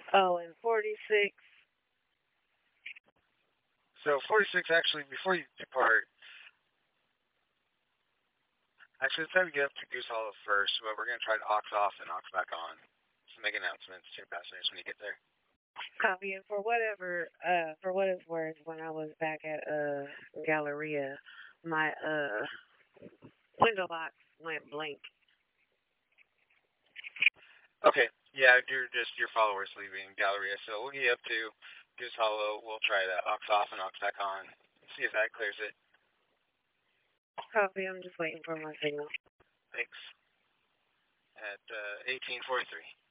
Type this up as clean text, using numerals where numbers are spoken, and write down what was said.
Oh, and 46. So 46, actually, before you depart, actually, let's have you get up to Goose Hollow first, but we're going to try to ox off and ox back on. So make announcements to your passengers when you get there. Copy. And for what it's worth, when I was back at Galleria, my window box went blank. Okay, yeah, your followers leaving Galleria, so we'll get you up to Goose Hollow. We'll try to ox off and ox back on. See if that clears it. Copy. I'm just waiting for my signal. Thanks. At 1843.